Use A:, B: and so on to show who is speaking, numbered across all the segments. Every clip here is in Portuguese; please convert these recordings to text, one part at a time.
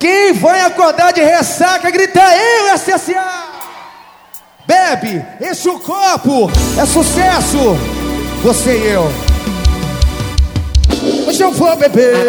A: Quem vai acordar de ressaca, grita eu, SSA. Bebe, enche o copo, é sucesso. Você e eu. Hoje eu vou beber.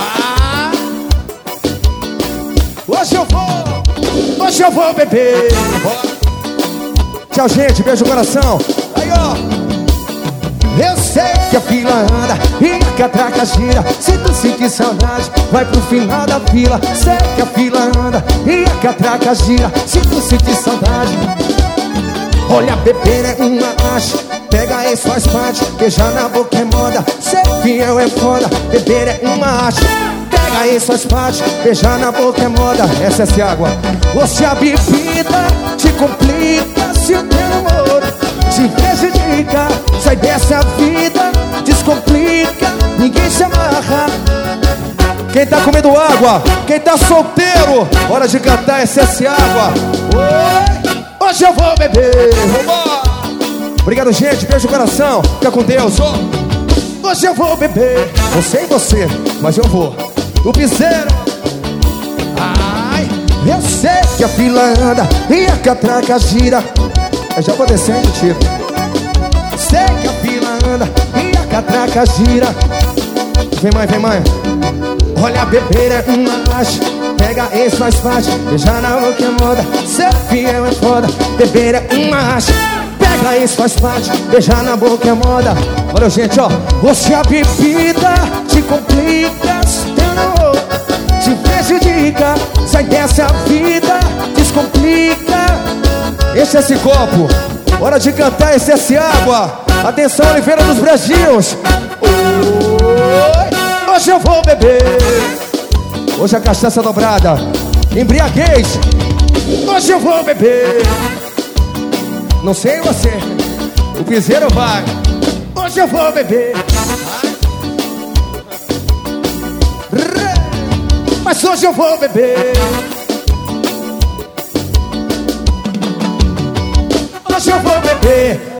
A: Hoje eu vou beber. Tchau, gente, beijo no coração. Aí, ó. Eu sei que a fila anda e a catraca gira. Se tu sentir saudade, vai pro final da fila. Sei que a fila anda e a catraca gira. Se tu sentir saudade, olha, beber é uma arte. Pega esse faz parte, beijar na boca é moda. Ser fiel é foda, beber é uma arte. Pega esse faz parte, beijar na boca é moda. Essa é água. Ou se a bebida te complica, se o teu amor te prejudica, sai dessa vida, descomplica, ninguém se amarra. Quem tá comendo água, quem tá solteiro, hora de cantar SS Água. Oi, hoje eu vou beber. Obrigado, gente, beijo no coração, fica com Deus. Hoje eu vou beber, não sei você, mas eu vou. O piseiro. Ai, eu sei que a fila anda e a catraca gira. Eu já vou descendo, tiro. Sei que a fila anda e a catraca gira. Vem, mãe, vem, mãe. Olha, beber é uma arte. Pega esse mais fácil, beijar na boca é moda. Ser fiel é foda, beber é uma arte. Pega esse faz parte, beijar na boca é moda. Olha, gente, ó. Você a bebida te complica, se teu namoro te prejudica, sai dessa vida, descomplica. Enche esse copo, hora de cantar SS Água. Atenção, Oliveira dos Brejinhos. Hoje eu vou beber. Hoje a cachaça dobrada, embriaguez. Hoje eu vou beber. Não sei você, o piseiro vai. Hoje eu vou beber. Mas hoje eu vou beber. Hoje eu vou beber.